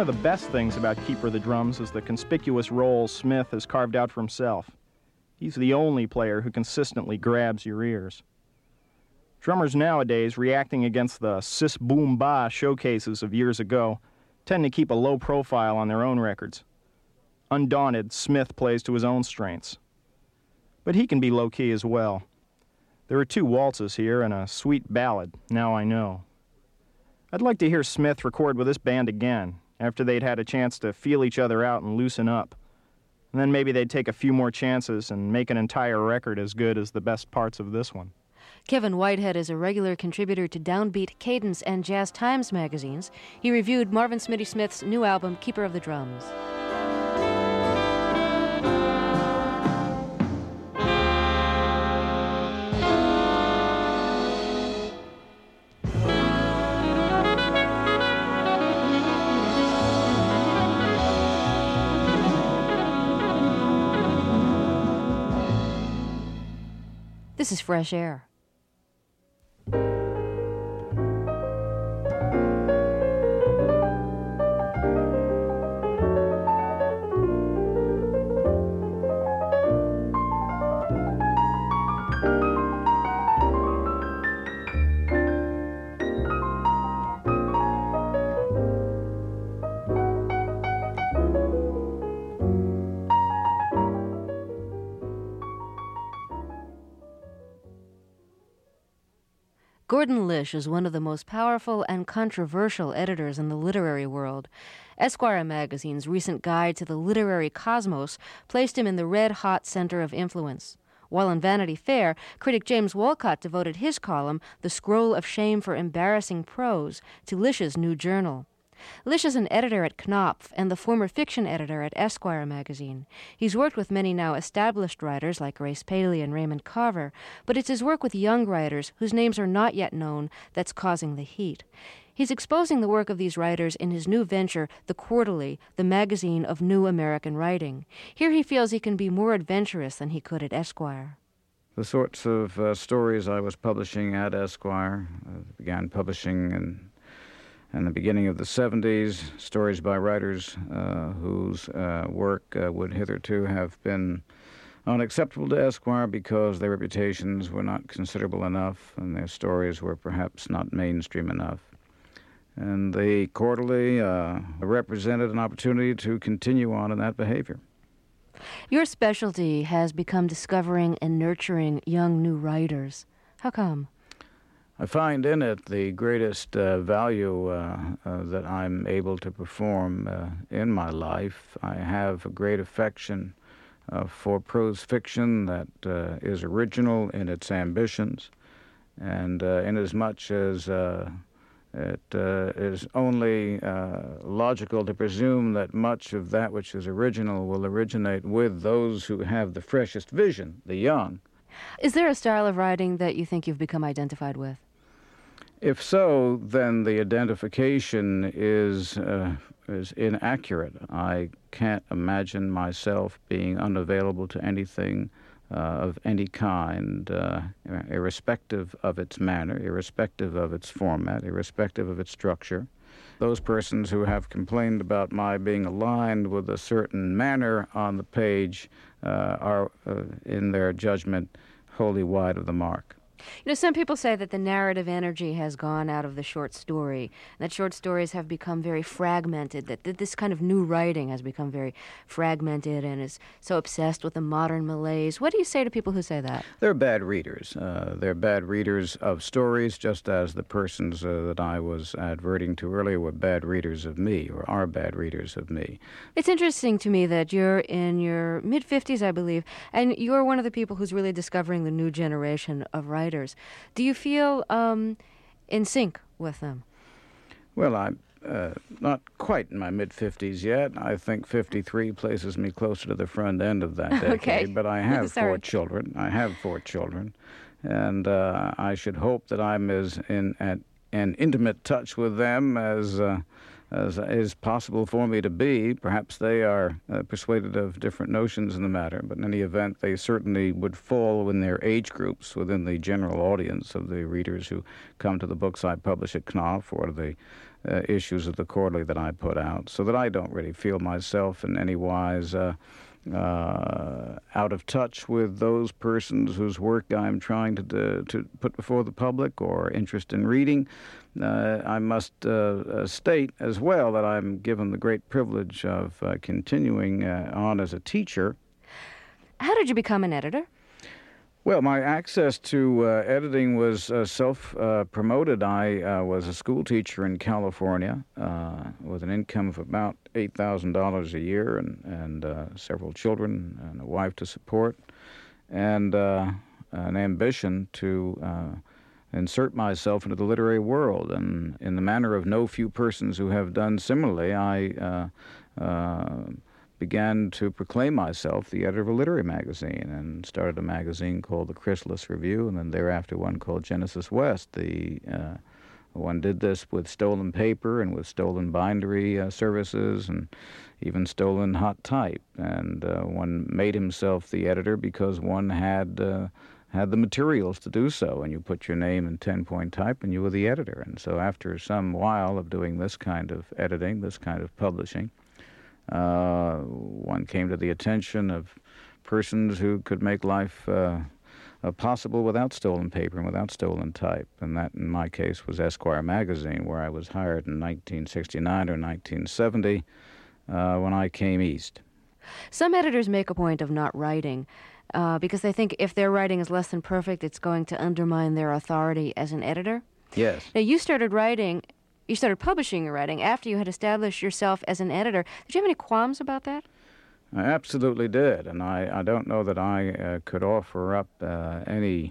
the best things about Keeper of the Drums is the conspicuous role Smith has carved out for himself. He's the only player who consistently grabs your ears. Drummers nowadays, reacting against the sis-boom-ba showcases of years ago, tend to keep a low profile on their own records. Undaunted, Smith plays to his own strengths. But he can be low-key as well. There are two waltzes here and a sweet ballad, Now I Know. I'd like to hear Smith record with this band again, after they'd had a chance to feel each other out and loosen up. And then maybe they'd take a few more chances and make an entire record as good as the best parts of this one. Kevin Whitehead is a regular contributor to Downbeat, Cadence, and Jazz Times magazines. He reviewed Marvin Smitty Smith's new album, Keeper of the Drums. This is Fresh Air. Gordon Lish is one of the most powerful and controversial editors in the literary world. Esquire magazine's recent guide to the literary cosmos placed him in the red-hot center of influence. While in Vanity Fair, critic James Wolcott devoted his column, The Scroll of Shame for Embarrassing Prose, to Lish's new journal. Lish is an editor at Knopf and the former fiction editor at Esquire magazine. He's worked with many now established writers like Grace Paley and Raymond Carver, but it's his work with young writers whose names are not yet known that's causing the heat. He's exposing the work of these writers in his new venture, The Quarterly, the magazine of new American writing. Here he feels he can be more adventurous than he could at Esquire. The sorts of uh, stories I was publishing at Esquire, uh, began publishing in In the beginning of the seventies, stories by writers uh, whose uh, work uh, would hitherto have been unacceptable to Esquire because their reputations were not considerable enough and their stories were perhaps not mainstream enough. And the Quarterly uh, represented an opportunity to continue on in that behavior. Your specialty has become discovering and nurturing young new writers. How come? I find in it the greatest uh, value uh, uh, that I'm able to perform uh, in my life. I have a great affection uh, for prose fiction that uh, is original in its ambitions, and uh, inasmuch as uh, it uh, is only uh, logical to presume that much of that which is original will originate with those who have the freshest vision, the young. Is there a style of writing that you think you've become identified with? If so, then the identification is uh, is inaccurate. I can't imagine myself being unavailable to anything uh, of any kind, uh, irrespective of its manner, irrespective of its format, irrespective of its structure. Those persons who have complained about my being aligned with a certain manner on the page uh, are, uh, in their judgment, wholly wide of the mark. You know, some people say that the narrative energy has gone out of the short story, that short stories have become very fragmented, that this kind of new writing has become very fragmented and is so obsessed with the modern malaise. What do you say to people who say that? They're bad readers. Uh, they're bad readers of stories, just as the persons uh, that I was adverting to earlier were bad readers of me, or are bad readers of me. It's interesting to me that you're in your mid-fifties, I believe, and you're one of the people who's really discovering the new generation of writers. Do you feel um, in sync with them? Well, I'm uh, not quite in my mid-fifties yet. I think fifty-three places me closer to the front end of that decade. Okay. But I have four children. I have four children. And uh, I should hope that I'm as in at an intimate touch with them as uh, as is possible for me to be. Perhaps they are uh, persuaded of different notions in the matter, but in any event, they certainly would fall in their age groups within the general audience of the readers who come to the books I publish at Knopf or the uh, issues of the quarterly that I put out, so that I don't really feel myself in any wise uh, uh, out of touch with those persons whose work I'm trying to to, to put before the public or interest in reading. Uh, I must uh, uh, state as well that I'm given the great privilege of uh, continuing uh, on as a teacher. How did you become an editor? Well, my access to uh, editing was uh, self-promoted. Uh, I uh, was a school teacher in California uh, with an income of about eight thousand dollars a year and, and uh, several children and a wife to support, and uh, an ambition to uh, insert myself into the literary world. And in the manner of no few persons who have done similarly, I uh, uh, began to proclaim myself the editor of a literary magazine and started a magazine called the Chrysalis Review, and then thereafter one called Genesis West. The uh, one did this with stolen paper and with stolen bindery uh, services and even stolen hot type. And uh, one made himself the editor because one had uh, had the materials to do so, and you put your name in ten-point type and you were the editor. And so after some while of doing this kind of editing, this kind of publishing, Uh, one came to the attention of persons who could make life uh, uh, possible without stolen paper and without stolen type. And that, in my case, was Esquire magazine, where I was hired in nineteen sixty-nine or nineteen seventy uh, when I came east. Some editors make a point of not writing uh, because they think if their writing is less than perfect, it's going to undermine their authority as an editor. Yes. Now, you started writing... You started publishing your writing after you had established yourself as an editor. Did you have any qualms about that? I absolutely did, and I, I don't know that I uh, could offer up uh, any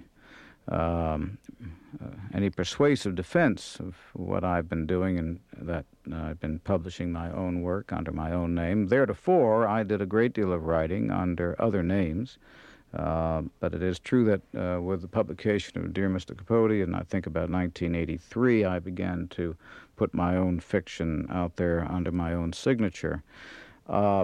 um, uh, any persuasive defense of what I've been doing, and that uh, I've been publishing my own work under my own name. Theretofore, I did a great deal of writing under other names. Uh, but it is true that uh, with the publication of Dear Mister Capote, in I think about nineteen eighty-three, I began to put my own fiction out there under my own signature. Uh,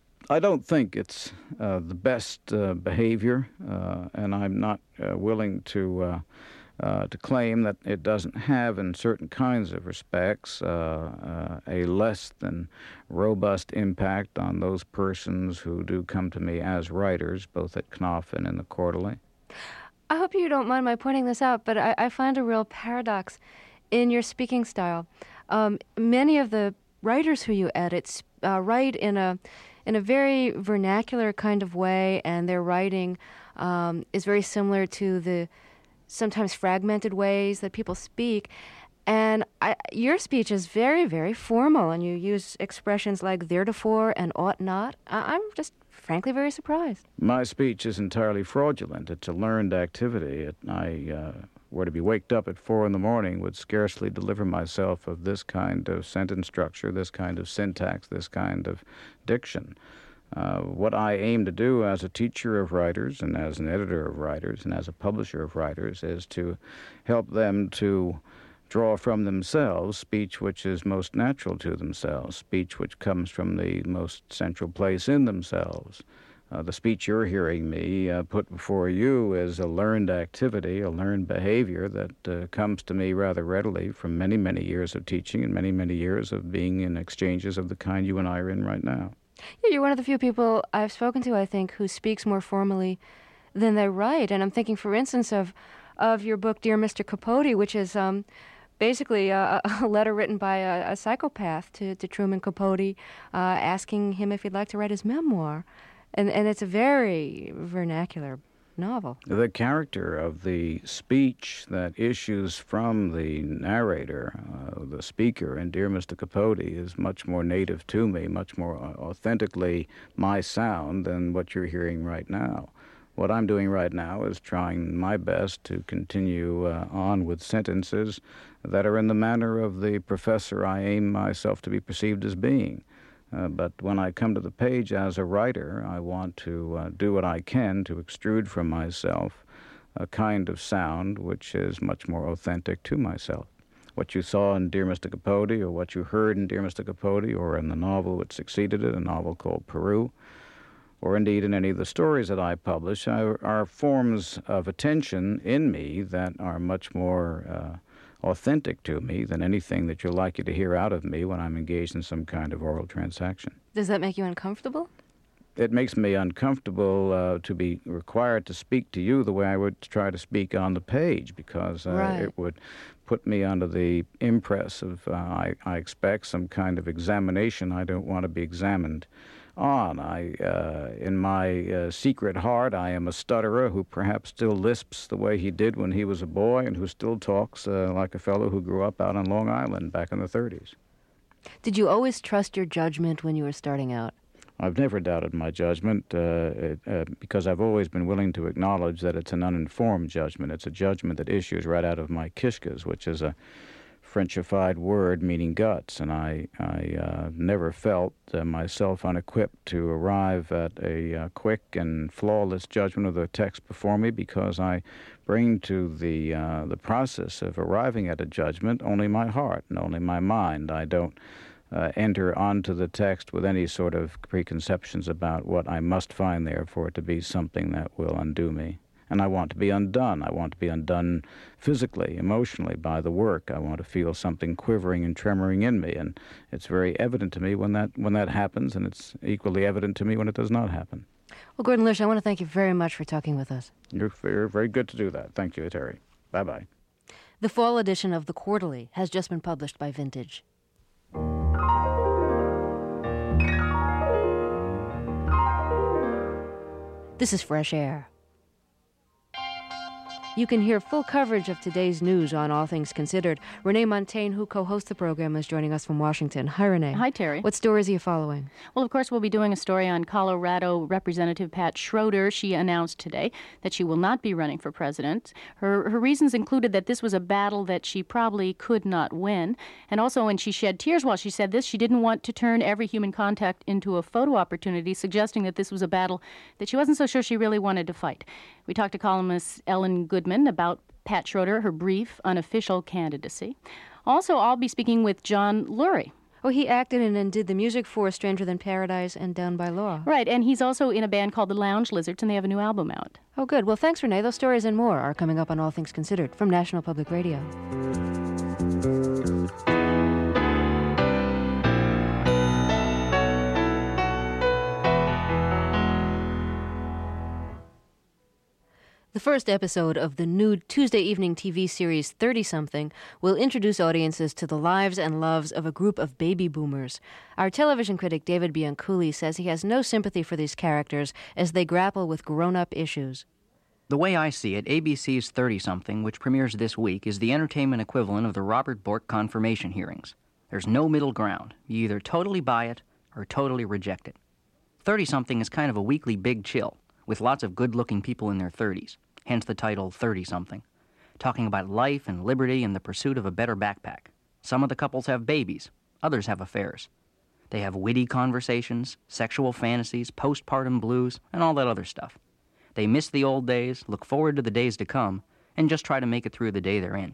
I don't think it's uh, the best uh, behavior, uh, and I'm not uh, willing to uh, uh, to claim that it doesn't have, in certain kinds of respects, uh, uh, a less than robust impact on those persons who do come to me as writers, both at Knopf and in the Quarterly. I hope you don't mind my pointing this out, but I, I find a real paradox in your speaking style. Um, many of the writers who you edit uh, write in a in a very vernacular kind of way, and their writing um, is very similar to the sometimes fragmented ways that people speak. And I, your speech is very, very formal, and you use expressions like theretofore and ought not. I, I'm just frankly very surprised. My speech is entirely fraudulent. It's a learned activity. It, I uh, were to be waked up at four in the morning, would scarcely deliver myself of this kind of sentence structure, this kind of syntax, this kind of diction. Uh, what I aim to do as a teacher of writers and as an editor of writers and as a publisher of writers is to help them to draw from themselves speech which is most natural to themselves, speech which comes from the most central place in themselves. Uh, the speech you're hearing me uh, put before you is a learned activity, a learned behavior that uh, comes to me rather readily from many, many years of teaching and many, many years of being in exchanges of the kind you and I are in right now. Yeah, you're one of the few people I've spoken to, I think, who speaks more formally than they write. And I'm thinking, for instance, of of your book, Dear Mister Capote, which is um, basically a, a letter written by a, a psychopath to, to Truman Capote, uh, asking him if he'd like to write his memoir. And, and it's a very vernacular novel. The character of the speech that issues from the narrator, uh, the speaker in Dear Mister Capote, is much more native to me, much more authentically my sound than what you're hearing right now. What I'm doing right now is trying my best to continue uh, on with sentences that are in the manner of the professor I aim myself to be perceived as being. Uh, but when I come to the page as a writer, I want to uh, do what I can to extrude from myself a kind of sound which is much more authentic to myself. What you saw in Dear Mister Capote, or what you heard in Dear Mister Capote, or in the novel which succeeded it, a novel called Peru, or indeed in any of the stories that I publish, are, are forms of attention in me that are much more uh, authentic to me than anything that you're likely to hear out of me when I'm engaged in some kind of oral transaction. Does that make you uncomfortable? It makes me uncomfortable uh, to be required to speak to you the way I would try to speak on the page, because uh, right. it would put me under the impress of, uh, I, I expect, some kind of examination I don't want to be examined on. I, uh, in my uh, secret heart, I am a stutterer who perhaps still lisps the way he did when he was a boy and who still talks uh, like a fellow who grew up out on Long Island back in the thirties. Did you always trust your judgment when you were starting out? I've never doubted my judgment uh, it, uh, because I've always been willing to acknowledge that it's an uninformed judgment. It's a judgment that issues right out of my kishkas, which is a Frenchified word meaning guts, and I, I uh, never felt uh, myself unequipped to arrive at a uh, quick and flawless judgment of the text before me, because I bring to the uh, the process of arriving at a judgment only my heart and only my mind. I don't uh, enter onto the text with any sort of preconceptions about what I must find there for it to be something that will undo me. And I want to be undone. I want to be undone physically, emotionally by the work. I want to feel something quivering and tremoring in me. And it's very evident to me when that when that happens, and it's equally evident to me when it does not happen. Well, Gordon Lish, I want to thank you very much for talking with us. You're, you're very good to do that. Thank you, Terry. Bye-bye. The fall edition of The Quarterly has just been published by Vintage. This is Fresh Air. You can hear full coverage of today's news on All Things Considered. Renee Montaigne, who co-hosts the program, is joining us from Washington. Hi, Renee. Hi, Terry. What stories are you following? Well, of course, we'll be doing a story on Colorado Representative Pat Schroeder. She announced today that she will not be running for president. Her her reasons included that this was a battle that she probably could not win. And also, when she shed tears while she said this, she didn't want to turn every human contact into a photo opportunity, suggesting that this was a battle that she wasn't so sure she really wanted to fight. We talked to columnist Ellen Goodman about Pat Schroeder, her brief, unofficial candidacy. Also, I'll be speaking with John Lurie. Oh, he acted in and did the music for Stranger Than Paradise and Down by Law. Right, and he's also in a band called the Lounge Lizards, and they have a new album out. Oh, good. Well, thanks, Renee. Those stories and more are coming up on All Things Considered from National Public Radio. The first episode of the new Tuesday evening T V series thirty-something will introduce audiences to the lives and loves of a group of baby boomers. Our television critic David Bianculli says he has no sympathy for these characters as they grapple with grown-up issues. The way I see it, A B C's thirty-something, which premieres this week, is the entertainment equivalent of the Robert Bork confirmation hearings. There's no middle ground. You either totally buy it or totally reject it. thirty-something is kind of a weekly big chill, with lots of good-looking people in their thirties, hence the title thirty-something, talking about life and liberty and the pursuit of a better backpack. Some of the couples have babies, others have affairs. They have witty conversations, sexual fantasies, postpartum blues, and all that other stuff. They miss the old days, look forward to the days to come, and just try to make it through the day they're in.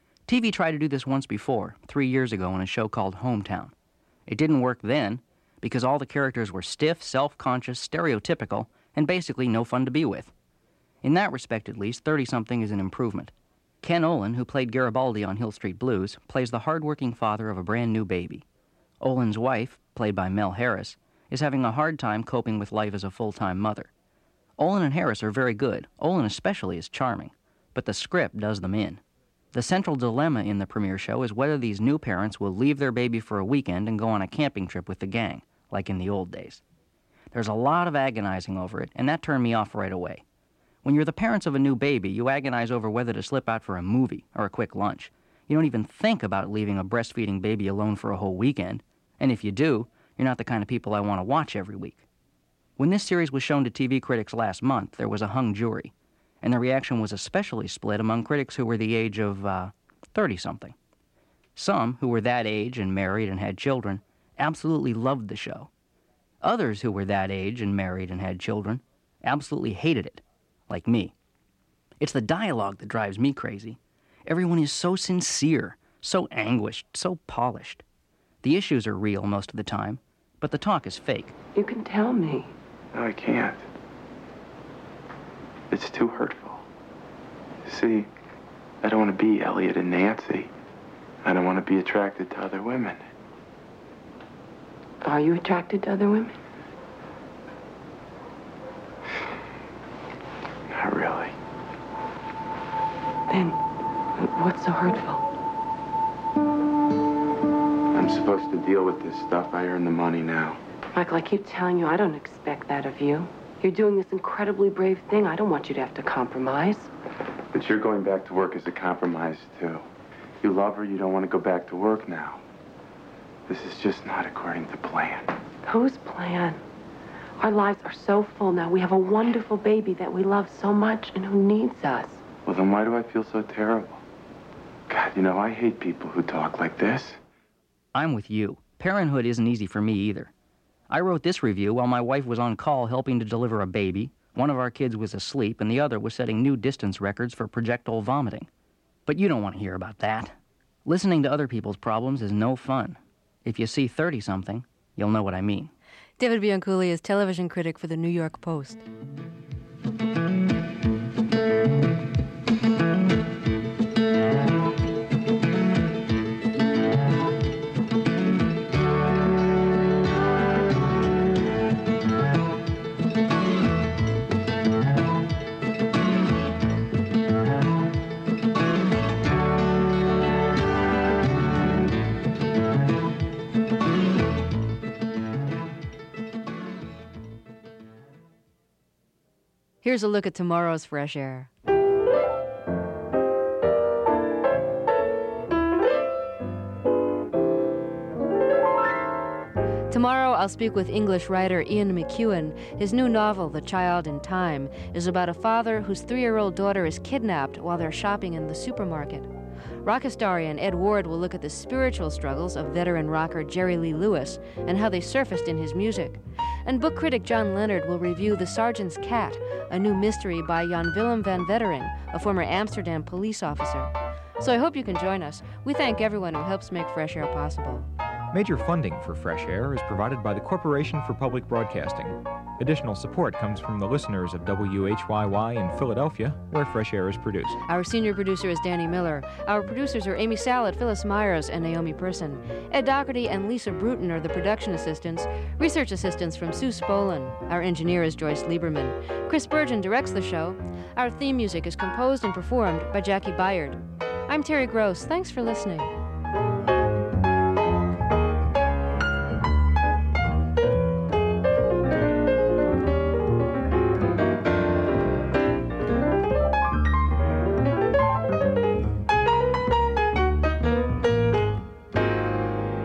T V tried to do this once before, three years ago in a show called Hometown. It didn't work then, because all the characters were stiff, self-conscious, stereotypical, and basically no fun to be with. In that respect, at least, thirty-something is an improvement. Ken Olin, who played Garibaldi on Hill Street Blues, plays the hard-working father of a brand-new baby. Olin's wife, played by Mel Harris, is having a hard time coping with life as a full-time mother. Olin and Harris are very good. Olin especially is charming, but the script does them in. The central dilemma in the premiere show is whether these new parents will leave their baby for a weekend and go on a camping trip with the gang, like in the old days. There's a lot of agonizing over it, and that turned me off right away. When you're the parents of a new baby, you agonize over whether to slip out for a movie or a quick lunch. You don't even think about leaving a breastfeeding baby alone for a whole weekend, and if you do, you're not the kind of people I want to watch every week. When this series was shown to T V critics last month, there was a hung jury, and the reaction was especially split among critics who were the age of, uh, thirty-something. Some, who were that age and married and had children, absolutely loved the show. Others who were that age and married and had children absolutely hated it, like me. It's the dialogue that drives me crazy. Everyone is so sincere, so anguished, so polished. The issues are real most of the time, but the talk is fake. You can tell me. No, I can't. It's too hurtful. See, I don't want to be Elliot and Nancy. I don't want to be attracted to other women. Are you attracted to other women? Not really. Then, what's so hurtful? I'm supposed to deal with this stuff. I earn the money now. Michael, I keep telling you, I don't expect that of you. You're doing this incredibly brave thing. I don't want you to have to compromise. But you're going back to work as a compromise, too. You love her, you don't want to go back to work now. This is just not according to plan. Whose plan? Our lives are so full now. We have a wonderful baby that we love so much and who needs us. Well, then why do I feel so terrible? God, you know, I hate people who talk like this. I'm with you. Parenthood isn't easy for me either. I wrote this review while my wife was on call helping to deliver a baby. One of our kids was asleep, and the other was setting new distance records for projectile vomiting. But you don't want to hear about that. Listening to other people's problems is no fun. If you see thirty-something, you'll know what I mean. David Bianculli is television critic for the New York Post. Here's a look at tomorrow's Fresh Air. Tomorrow, I'll speak with English writer Ian McEwan. His new novel, The Child in Time, is about a father whose three-year-old daughter is kidnapped while they're shopping in the supermarket. Rock historian Ed Ward will look at the spiritual struggles of veteran rocker Jerry Lee Lewis and how they surfaced in his music. And book critic John Leonard will review The Sergeant's Cat, a new mystery by Jan Willem van Vettering, a former Amsterdam police officer. So I hope you can join us. We thank everyone who helps make Fresh Air possible. Major funding for Fresh Air is provided by the Corporation for Public Broadcasting. Additional support comes from the listeners of W H Y Y in Philadelphia, where Fresh Air is produced. Our senior producer is Danny Miller. Our producers are Amy Salad, Phyllis Myers, and Naomi Person. Ed Doherty and Lisa Bruton are the production assistants. Research assistants from Sue Spolin. Our engineer is Joyce Lieberman. Chris Burgeon directs the show. Our theme music is composed and performed by Jackie Byard. I'm Terry Gross. Thanks for listening.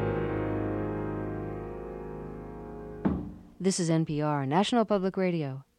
This is N P R, National Public Radio.